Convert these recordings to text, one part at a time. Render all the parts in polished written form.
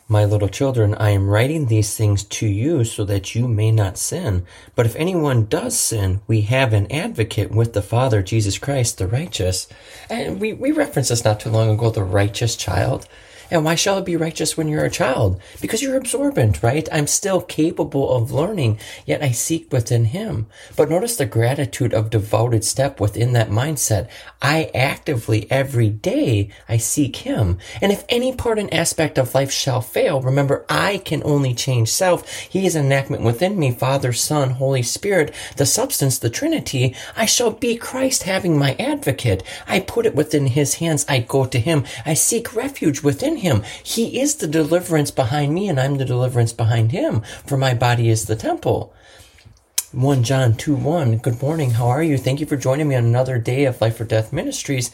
My little children, I am writing these things to you so that you may not sin. But if anyone does sin, we have an advocate with the Father, Jesus Christ, the righteous. And we referenced this not too long ago, the righteous child. And why shall it be righteous when you're a child? Because you're absorbent, right? I'm still capable of learning, yet I seek within him. But notice the gratitude of devoted step within that mindset. I actively, every day, I seek him. And if any part and aspect of life shall fail, remember, I can only change self. He is an enactment within me, Father, Son, Holy Spirit, the substance, the Trinity. I shall be Christ having my advocate. I put it within his hands. I go to him. I seek refuge within him. He is the deliverance behind me, and I'm the deliverance behind him, for my body is the temple. 1 John 2:1. Good morning. How are you? Thank you for joining me on another day of Life or Death Ministries.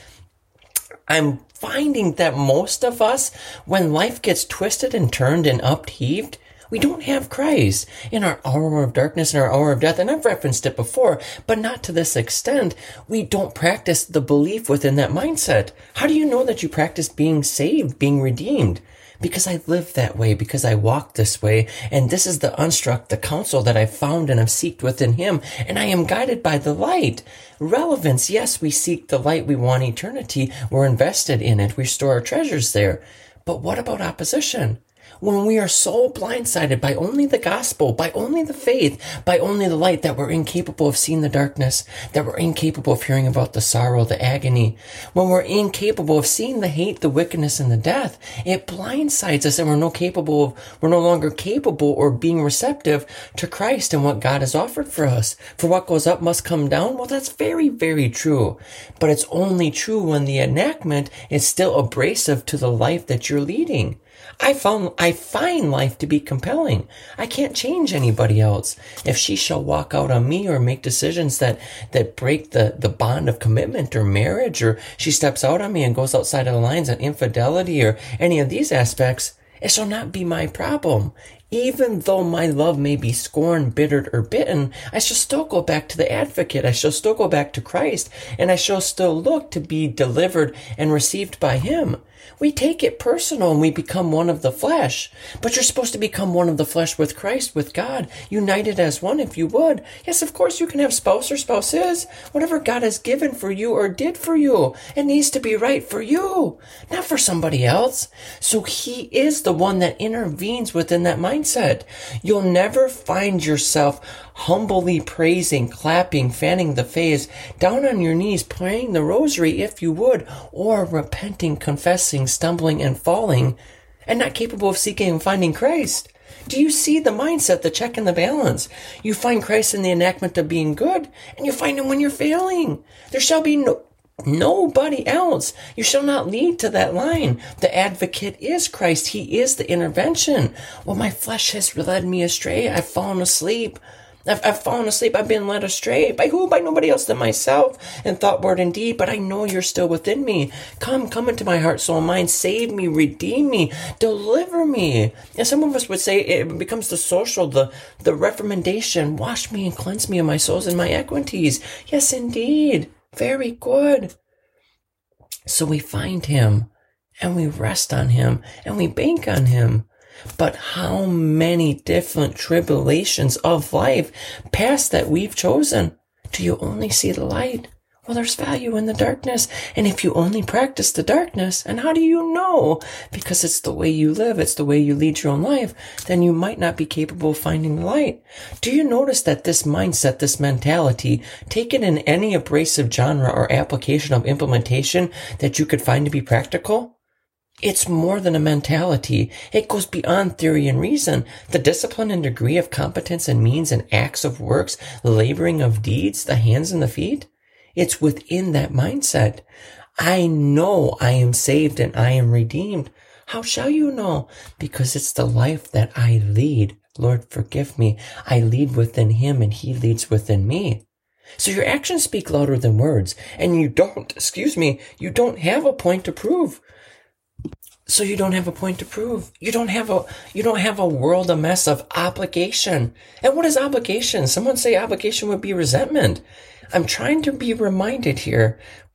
I'm finding that most of us, when life gets twisted and turned and upheaved, we don't have Christ in our hour of darkness and our hour of death. And I've referenced it before, but not to this extent. We don't practice the belief within that mindset. How do you know that you practice being saved, being redeemed? Because I live that way, because I walk this way. And this is the unstruck, the counsel that I've found and have seeked within him. And I am guided by the light. Relevance. Yes, we seek the light. We want eternity. We're invested in it. We store our treasures there. But what about opposition? When we are so blindsided by only the gospel, by only the faith, by only the light, that we're incapable of seeing the darkness, that we're incapable of hearing about the sorrow, the agony, when we're incapable of seeing the hate, the wickedness, and the death, it blindsides us, and we're no longer capable or being receptive to Christ and what God has offered for us. For what goes up must come down. Well, that's very, very true. But it's only true when the enactment is still abrasive to the life that you're leading. I find life to be compelling. I can't change anybody else. If she shall walk out on me or make decisions that break the bond of commitment or marriage, or she steps out on me and goes outside of the lines on infidelity or any of these aspects, it shall not be my problem. Even though my love may be scorned, bittered, or bitten, I shall still go back to the advocate. I shall still go back to Christ, and I shall still look to be delivered and received by him. We take it personal and we become one of the flesh. But you're supposed to become one of the flesh with Christ, with God, united as one if you would. Yes, of course you can have spouse or spouses. Whatever God has given for you or did for you, it needs to be right for you, not for somebody else. So he is the one that intervenes within that mindset. You'll never find yourself humbly praising, clapping, fanning the face, down on your knees, praying the rosary if you would, or repenting, confessing, stumbling, and falling, and not capable of seeking and finding Christ. Do you see the mindset, the check and the balance? You find Christ in the enactment of being good, and you find him when you're failing. There shall be nobody else. You shall not lead to that line. The advocate is Christ. He is the intervention. Well, my flesh has led me astray. I've fallen asleep. I've fallen asleep. I've been led astray. By who? By nobody else than myself, in thought, word, and deed. But I know you're still within me. Come into my heart, soul, and mind. Save me, redeem me, deliver me. And some of us would say it becomes the social, the recommendation. Wash me and cleanse me of my souls and my iniquities. Yes, indeed. Very good. So we find him, and we rest on him, and we bank on him. But how many different tribulations of life past that we've chosen? Do you only see the light? Well, there's value in the darkness. And if you only practice the darkness, and how do you know? Because it's the way you live, it's the way you lead your own life, then you might not be capable of finding the light. Do you notice that this mindset, this mentality, taken in any abrasive genre or application of implementation that you could find to be practical? It's more than a mentality. It goes beyond theory and reason. The discipline and degree of competence and means and acts of works, laboring of deeds, the hands and the feet. It's within that mindset. I know I am saved and I am redeemed. How shall you know? Because it's the life that I lead. Lord, forgive me. I lead within him and he leads within me. So your actions speak louder than words. And you don't have a point to prove. So you don't have a point to prove. You don't have a world, a mess of obligation. And what is obligation? Someone say obligation would be resentment. I'm trying to be reminded here.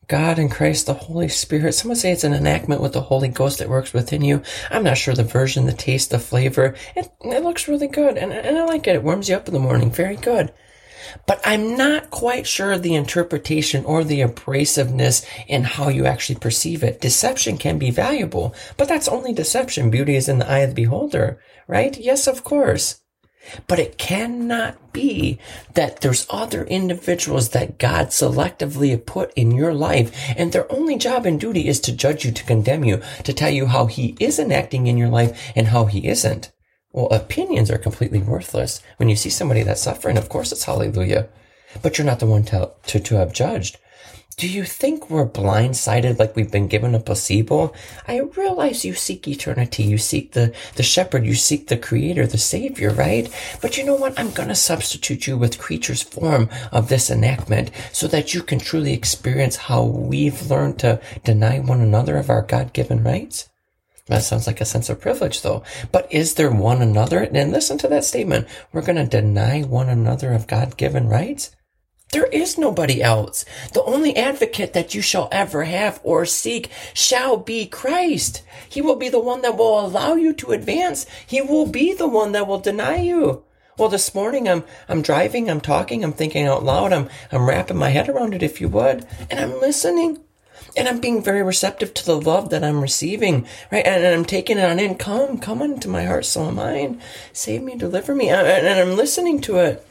God and Christ, the Holy Spirit. Someone say it's an enactment with the Holy Ghost that works within you. I'm not sure the version, the taste, the flavor. It looks really good, and I like it. It warms you up in the morning. Very good. But I'm not quite sure of the interpretation or the abrasiveness in how you actually perceive it. Deception can be valuable, but that's only deception. Beauty is in the eye of the beholder, right? Yes, of course. But it cannot be that there's other individuals that God selectively put in your life, and their only job and duty is to judge you, to condemn you, to tell you how He is enacting in your life and how He isn't. Well, opinions are completely worthless. When you see somebody that's suffering, of course it's hallelujah. But you're not the one to have judged. Do you think we're blindsided like we've been given a placebo? I realize you seek eternity. You seek the shepherd. You seek the creator, the savior, right? But you know what? I'm going to substitute you with creature's form of this enactment so that you can truly experience how we've learned to deny one another of our God-given rights. That sounds like a sense of privilege, though. But is there one another? And listen to that statement. We're going to deny one another of God-given rights? There is nobody else. The only advocate that you shall ever have or seek shall be Christ. He will be the one that will allow you to advance. He will be the one that will deny you. Well, this morning I'm driving, I'm talking, I'm thinking out loud, I'm wrapping my head around it, if you would, and I'm listening. And I'm being very receptive to the love that I'm receiving, right? And I'm taking it on in. Come into my heart, soul, and mind. Save me, deliver me. And I'm listening to it.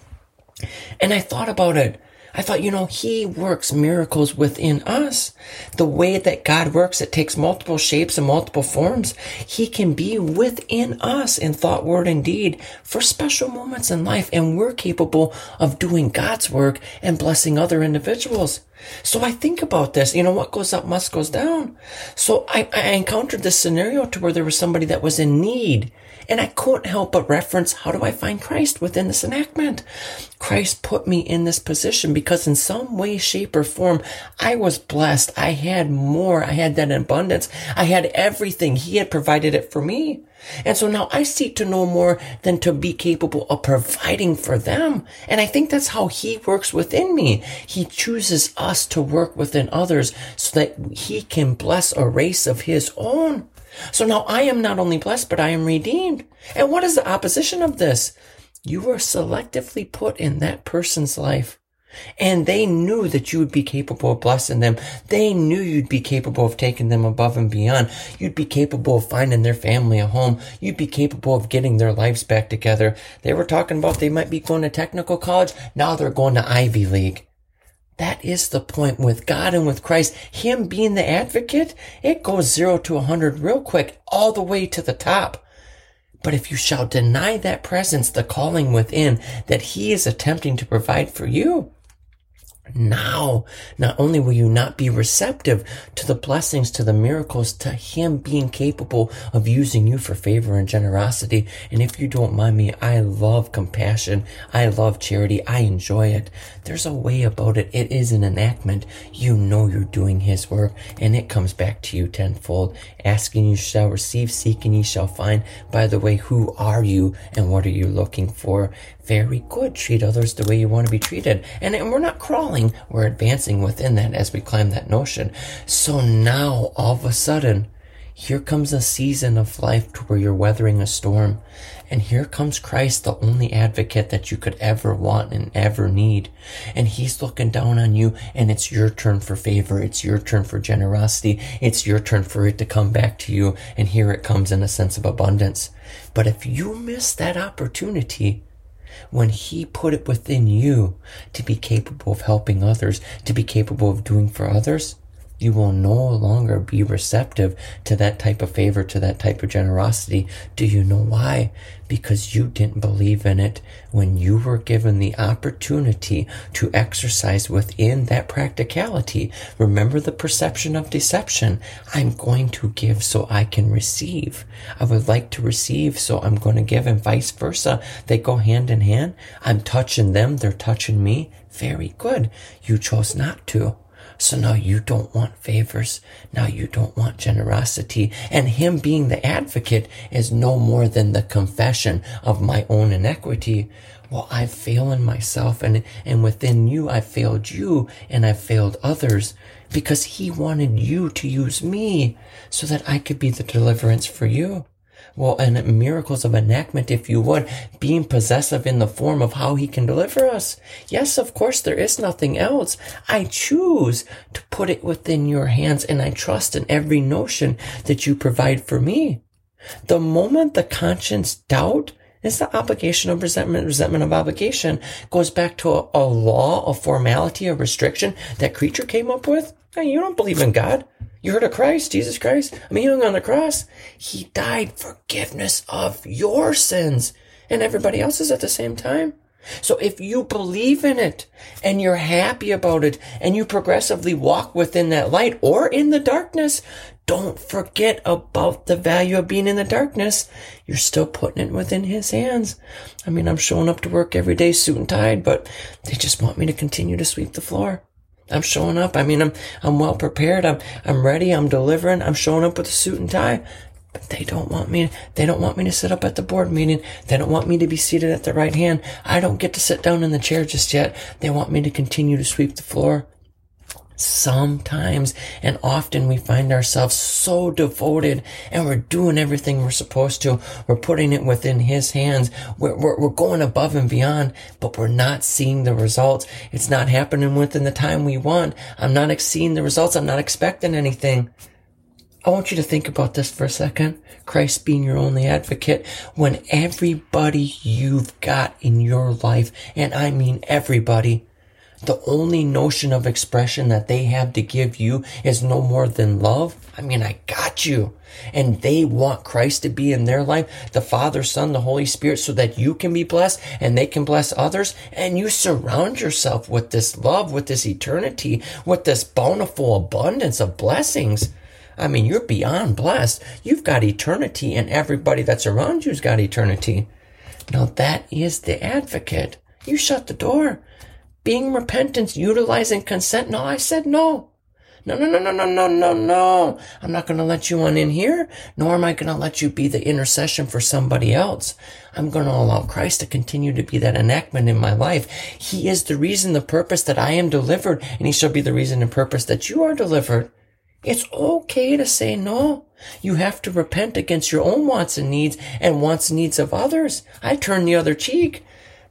And I thought about it. I thought, He works miracles within us. The way that God works, it takes multiple shapes and multiple forms. He can be within us in thought, word, and deed for special moments in life. And we're capable of doing God's work and blessing other individuals. So I think about this, what goes up must goes down. So I encountered this scenario to where there was somebody that was in need. And I couldn't help but reference, how do I find Christ within this enactment? Christ put me in this position because in some way, shape, or form, I was blessed. I had more. I had that abundance. I had everything. He had provided it for me. And so now I seek to know more than to be capable of providing for them. And I think that's how He works within me. He chooses us to work within others so that He can bless a race of His own. So now I am not only blessed, but I am redeemed. And what is the opposition of this? You were selectively put in that person's life. And they knew that you would be capable of blessing them. They knew you'd be capable of taking them above and beyond. You'd be capable of finding their family a home. You'd be capable of getting their lives back together. They were talking about they might be going to technical college. Now they're going to Ivy League. That is the point with God and with Christ. Him being the advocate, it goes 0 to 100 real quick, all the way to the top. But if you shall deny that presence, the calling within that He is attempting to provide for you, now, not only will you not be receptive to the blessings, to the miracles, to Him being capable of using you for favor and generosity. And if you don't mind me, I love compassion. I love charity. I enjoy it. There's a way about it. It is an enactment. You know you're doing His work, and it comes back to you tenfold. Asking you shall receive, seeking ye shall find. By the way, who are you and what are you looking for? Very good. Treat others the way you want to be treated. And we're not crawling. We're advancing within that as we climb that notion. So now, all of a sudden, here comes a season of life to where you're weathering a storm. And here comes Christ, the only advocate that you could ever want and ever need. And He's looking down on you, and it's your turn for favor. It's your turn for generosity. It's your turn for it to come back to you. And here it comes in a sense of abundance. But if you miss that opportunity, when He put it within you to be capable of helping others, to be capable of doing for others, you will no longer be receptive to that type of favor, to that type of generosity. Do you know why? Because you didn't believe in it when you were given the opportunity to exercise within that practicality. Remember the perception of deception. I'm going to give so I can receive. I would like to receive, so I'm going to give, and vice versa. They go hand in hand. I'm touching them, they're touching me. Very good. You chose not to. So now you don't want favors. Now you don't want generosity. And him being the advocate is no more than the confession of my own inequity. Well, I've failed in myself, and within you, I failed you, and I failed others, because he wanted you to use me so that I could be the deliverance for you. Well, and miracles of enactment, if you would, being possessive in the form of how he can deliver us. Yes, of course, there is nothing else. I choose to put it within your hands, and I trust in every notion that you provide for me. The moment the conscience doubt is the obligation of resentment of obligation goes back to a law of formality, a restriction that creature came up with. Hey, you don't believe in God. You heard of Christ, Jesus Christ? I mean, he hung on the cross. He died for forgiveness of your sins and everybody else's at the same time. So if you believe in it and you're happy about it and you progressively walk within that light or in the darkness, don't forget about the value of being in the darkness. You're still putting it within his hands. I mean, I'm showing up to work every day, suit and tied, but they just want me to continue to sweep the floor. I'm showing up. I mean, I'm well prepared. I'm ready. I'm delivering. I'm showing up with a suit and tie. But they don't want me to sit up at the board meeting. They don't want me to be seated at the right hand. I don't get to sit down in the chair just yet. They want me to continue to sweep the floor. Sometimes and often we find ourselves so devoted and we're doing everything we're supposed to. We're putting it within his hands. We're going above and beyond, but we're not seeing the results. It's not happening within the time we want. I'm not seeing the results. I'm not expecting anything. I want you to think about this for a second. Christ being your only advocate, when everybody you've got in your life, and I mean everybody, the only notion of expression that they have to give you is no more than love. I mean, I got you. And they want Christ to be in their life, the Father, Son, the Holy Spirit, so that you can be blessed and they can bless others. And you surround yourself with this love, with this eternity, with this bountiful abundance of blessings. I mean, you're beyond blessed. You've got eternity, and everybody that's around you's got eternity. Now that is the advocate. You shut the door. Being repentance, utilizing consent. No, I said no. No. I'm not going to let you on in here, nor am I going to let you be the intercession for somebody else. I'm going to allow Christ to continue to be that enactment in my life. He is the reason, the purpose that I am delivered, and he shall be the reason and purpose that you are delivered. It's okay to say no. You have to repent against your own wants and needs of others. I turn the other cheek.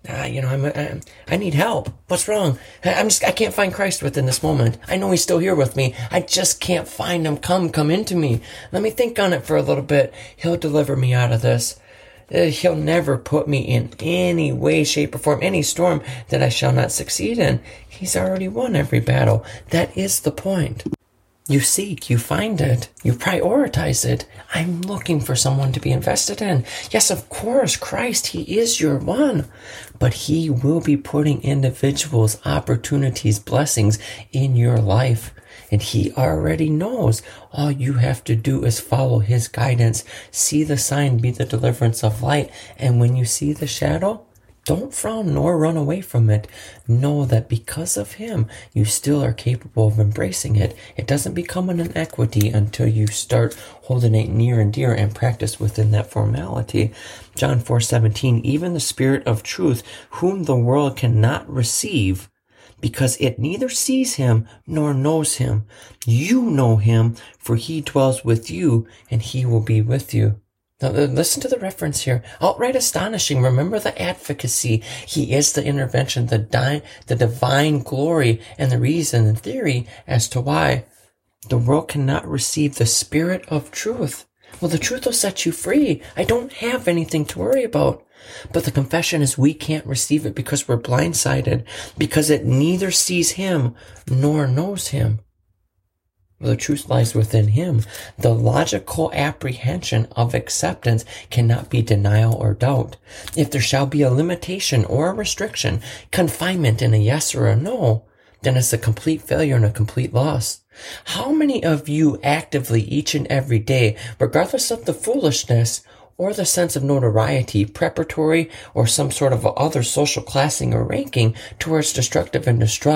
I need help. What's wrong? I can't find Christ within this moment. I know he's still here with me. I just can't find him. Come into me. Let me think on it for a little bit. He'll deliver me out of this. He'll never put me in any way, shape, or form, any storm that I shall not succeed in. He's already won every battle. That is the point. You seek, you find it, you prioritize it. I'm looking for someone to be invested in. Yes, of course, Christ, he is your one. But he will be putting individuals, opportunities, blessings in your life. And he already knows. All you have to do is follow his guidance. See the sign, be the deliverance of light. And when you see the shadow, don't frown nor run away from it. Know that because of him, you still are capable of embracing it. It doesn't become an inequity until you start holding it near and dear and practice within that formality. John 4:17, even the Spirit of truth, whom the world cannot receive, because it neither sees him nor knows him. You know him, for he dwells with you, and he will be with you. Now, listen to the reference here. Outright astonishing. Remember the advocacy. He is the intervention, the divine glory, and the reason and theory as to why the world cannot receive the Spirit of truth. Well, the truth will set you free. I don't have anything to worry about. But the confession is we can't receive it because we're blindsided, because it neither sees him nor knows him. The truth lies within him. The logical apprehension of acceptance cannot be denial or doubt. If there shall be a limitation or a restriction, confinement in a yes or a no, then it's a complete failure and a complete loss. How many of you actively each and every day, regardless of the foolishness or the sense of notoriety, preparatory or some sort of other social classing or ranking towards destructive and distraught,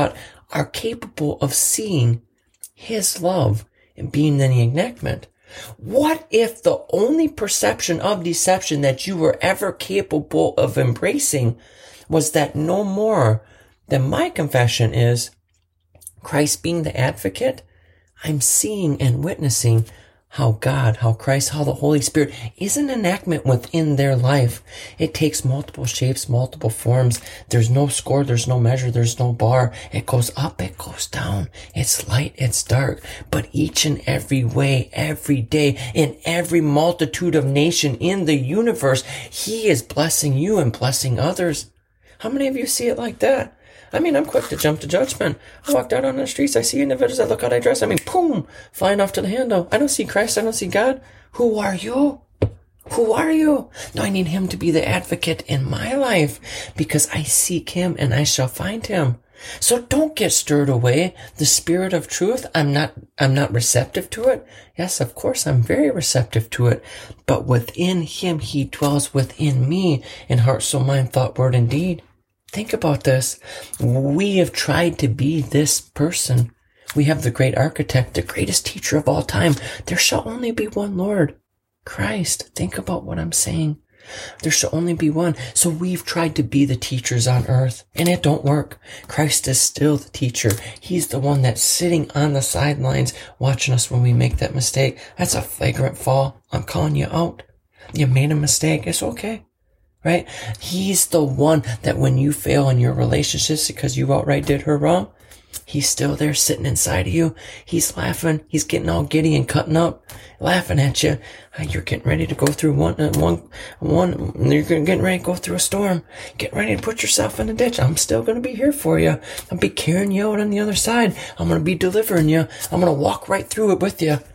are capable of seeing his love and being in the enactment? What if the only perception of deception that you were ever capable of embracing was that no more than my confession is Christ being the advocate? I'm seeing and witnessing how God, how Christ, how the Holy Spirit is an enactment within their life. It takes multiple shapes, multiple forms. There's no score, there's no measure, there's no bar. It goes up, it goes down. It's light, it's dark. But each and every way, every day, in every multitude of nation in the universe, he is blessing you and blessing others. How many of you see it like that? I mean, I'm quick to jump to judgment. I walked out on the streets. I see individuals. I look how they dress. I mean, boom, flying off to the handle. I don't see Christ. I don't see God. Who are you? Who are you? No, I need him to be the advocate in my life because I seek him and I shall find him. So don't get stirred away. The spirit of truth, I'm not receptive to it. Yes, of course, I'm very receptive to it. But within him, he dwells within me in heart, soul, mind, thought, word, and deed. Think about this. We have tried to be this person. We have the great architect, the greatest teacher of all time. There shall only be one Lord, Christ. Think about what I'm saying. There shall only be one. So we've tried to be the teachers on earth, and it don't work. Christ is still the teacher. He's the one that's sitting on the sidelines watching us when we make that mistake. That's a flagrant fall. I'm calling you out. You made a mistake. It's okay. Right? He's the one that when you fail in your relationships because you outright did her wrong, he's still there sitting inside of you. He's laughing. He's getting all giddy and cutting up, laughing at you. You're getting ready to go through you're getting ready to go through a storm. Getting ready to put yourself in a ditch. I'm still going to be here for you. I'll be carrying you out on the other side. I'm going to be delivering you. I'm going to walk right through it with you.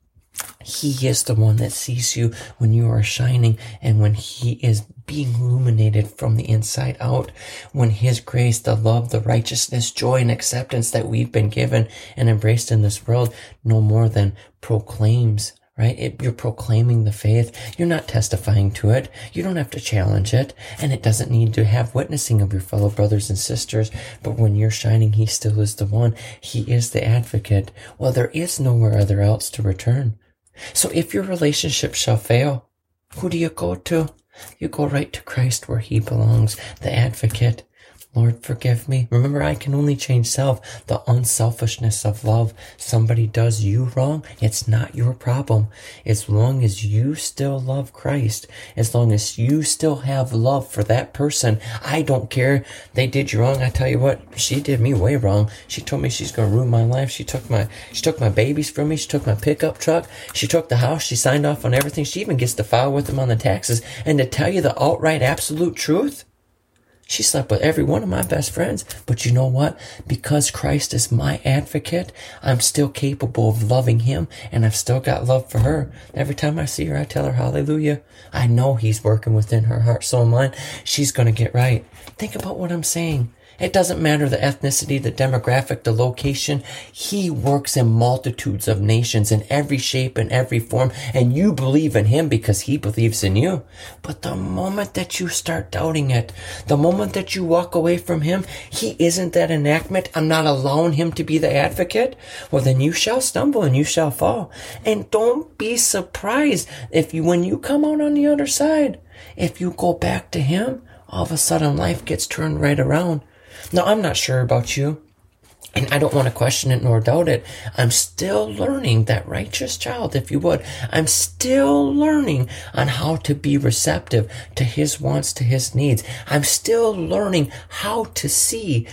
He is the one that sees you when you are shining and when he is being illuminated from the inside out, when his grace, the love, the righteousness, joy, and acceptance that we've been given and embraced in this world no more than proclaims, right? You're proclaiming the faith. You're not testifying to it. You don't have to challenge it. And it doesn't need to have witnessing of your fellow brothers and sisters. But when you're shining, he still is the one. He is the advocate. Well, there is nowhere other else to return. So if your relationship shall fail, who do you go to? You go right to Christ where he belongs, the advocate. Lord, forgive me. Remember, I can only change self, the unselfishness of love. Somebody does you wrong, it's not your problem. As long as you still love Christ, as long as you still have love for that person, I don't care. They did you wrong. I tell you what, she did me way wrong. She told me she's going to ruin my life. She took my babies from me. She took my pickup truck. She took the house. She signed off on everything. She even gets to file with them on the taxes. And to tell you the outright absolute truth, she slept with every one of my best friends. But you know what? Because Christ is my advocate, I'm still capable of loving him, and I've still got love for her. Every time I see her, I tell her hallelujah. I know he's working within her heart, soul, and mind. She's going to get right. Think about what I'm saying. It doesn't matter the ethnicity, the demographic, the location. He works in multitudes of nations in every shape and every form. And you believe in him because he believes in you. But the moment that you start doubting it, the moment that you walk away from him, he isn't that enactment. I'm not allowing him to be the advocate. Well, then you shall stumble and you shall fall. And don't be surprised when you come out on the other side, if you go back to him, all of a sudden life gets turned right around. Now, I'm not sure about you, and I don't want to question it nor doubt it. I'm still learning, that righteous child, if you would. I'm still learning on how to be receptive to his wants, to his needs. I'm still learning how to see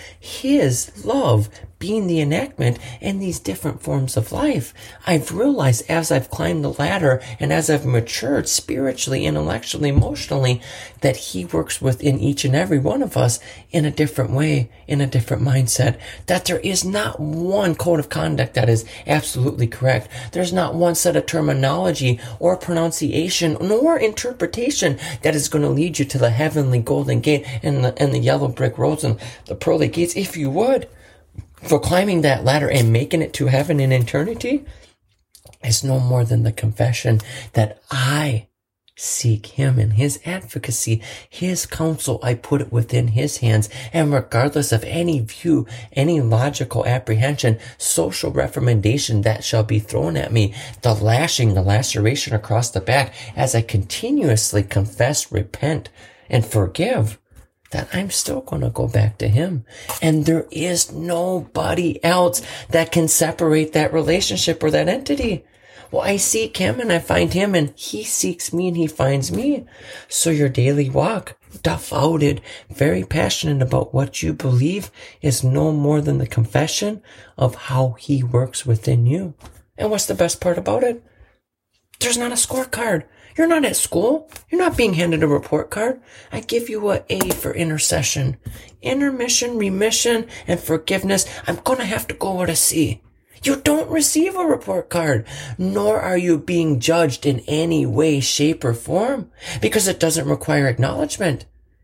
his love being the enactment in these different forms of life. I've realized as I've climbed the ladder and as I've matured spiritually, intellectually, emotionally, that he works within each and every one of us in a different way, in a different mindset, that there is not one code of conduct that is absolutely correct. There's not one set of terminology or pronunciation nor interpretation that is going to lead you to the heavenly golden gate and the yellow brick roads and the pearly gates. If you would, for climbing that ladder and making it to heaven in eternity is no more than the confession that I seek him and his advocacy, his counsel. I put it within his hands. And regardless of any view, any logical apprehension, social recommendation that shall be thrown at me, the lashing, the laceration across the back, as I continuously confess, repent, and forgive, that I'm still going to go back to him. And there is nobody else that can separate that relationship or that entity. Well, I seek him and I find him, and he seeks me and he finds me. So your daily walk, devoted, very passionate about what you believe, is no more than the confession of how he works within you. And what's the best part about it? There's not a scorecard. You're not at school. You're not being handed a report card. I give you an A for intercession. Intermission, remission, and forgiveness. I'm going to have to go with a C. You don't receive a report card, nor are you being judged in any way, shape, or form, because it doesn't require acknowledgement.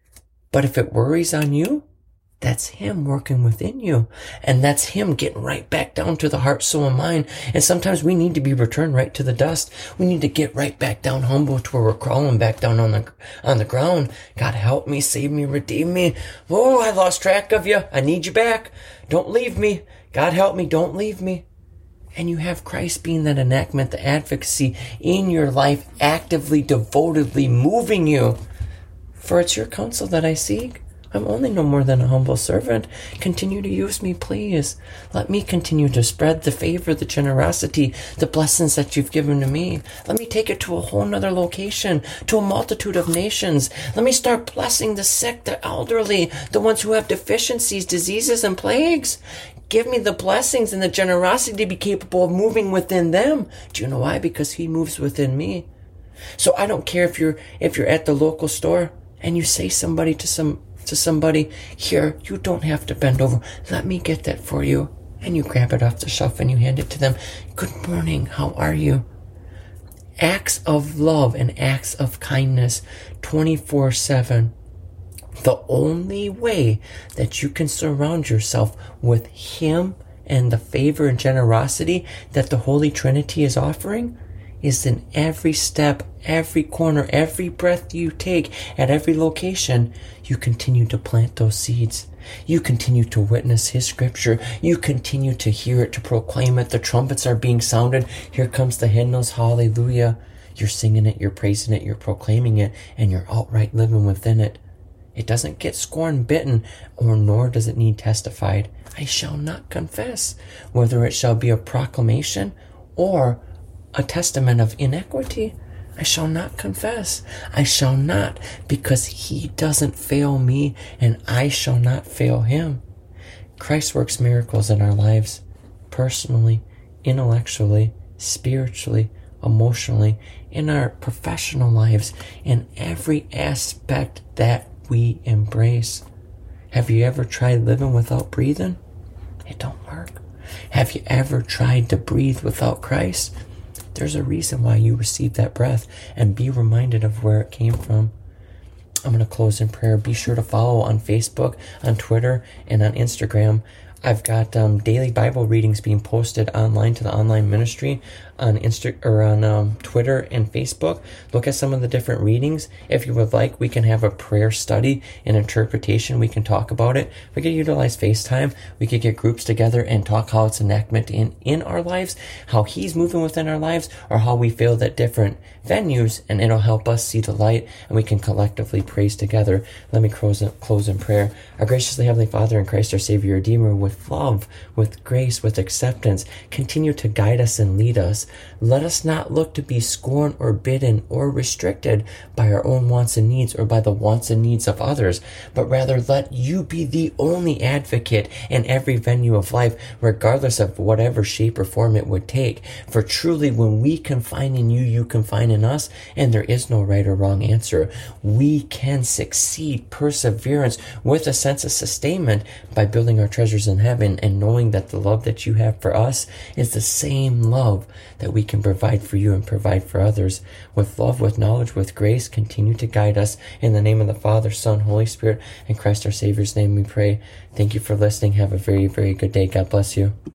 But if it worries on you, that's him working within you. And that's him getting right back down to the heart, soul, and mind. And sometimes we need to be returned right to the dust. We need to get right back down humble to where we're crawling back down on the ground. God, help me, save me, redeem me. Oh, I lost track of you. I need you back. Don't leave me. God, help me. Don't leave me. And you have Christ being that enactment, the advocacy in your life, actively, devotedly moving you. For it's your counsel that I seek. I'm only no more than a humble servant. Continue to use me, please. Let me continue to spread the favor, the generosity, the blessings that you've given to me. Let me take it to a whole nother location, to a multitude of nations. Let me start blessing the sick, the elderly, the ones who have deficiencies, diseases, and plagues. Give me the blessings and the generosity to be capable of moving within them. Do you know why? Because he moves within me. So I don't care if you're at the local store and you say to somebody, here, you don't have to bend over. Let me get that for you. And you grab it off the shelf and you hand it to them. Good morning. How are you? Acts of love and acts of kindness 24/7. The only way that you can surround yourself with him and the favor and generosity that the Holy Trinity is offering is in every step, every corner, every breath you take, at every location, you continue to plant those seeds. You continue to witness his scripture. You continue to hear it, to proclaim it. The trumpets are being sounded. Here comes the hymnals. Hallelujah. You're singing it, you're praising it, you're proclaiming it, and you're outright living within it. It doesn't get scorn bitten, or nor does it need testified. I shall not confess, whether it shall be a proclamation or a testament of inequity. I shall not confess. I shall not, because he doesn't fail me, and I shall not fail him. Christ works miracles in our lives, personally, intellectually, spiritually, emotionally, in our professional lives, in every aspect that we embrace. Have you ever tried living without breathing? It don't work. Have you ever tried to breathe without Christ? There's a reason why you received that breath, and be reminded of where it came from. I'm going to close in prayer. Be sure to follow on Facebook, on Twitter, and on Instagram. I've got daily Bible readings being posted online to the online ministry on Twitter and Facebook. Look at some of the different readings. If you would like, we can have a prayer study and interpretation. We can talk about it. We could utilize FaceTime. We could get groups together and talk how it's enactment in our lives, how he's moving within our lives, or how we feel at different venues, and it'll help us see the light, and we can collectively praise together. Let me close in prayer. Our graciously Heavenly Father in Christ our Savior, Redeemer, with love, with grace, with acceptance, continue to guide us and lead us. Let us not look to be scorned or bidden or restricted by our own wants and needs, or by the wants and needs of others, but rather let you be the only advocate in every venue of life, regardless of whatever shape or form it would take. For truly, when we confine in you, you confine in us, and there is no right or wrong answer. We can succeed, perseverance, with a sense of sustainment by building our treasures in heaven, and knowing that the love that you have for us is the same love that we can provide for you and provide for others. With love, with knowledge, with grace, continue to guide us. In the name of the Father, Son, Holy Spirit, and Christ our Savior's name we pray. Thank you for listening. Have a very, very good day. God bless you.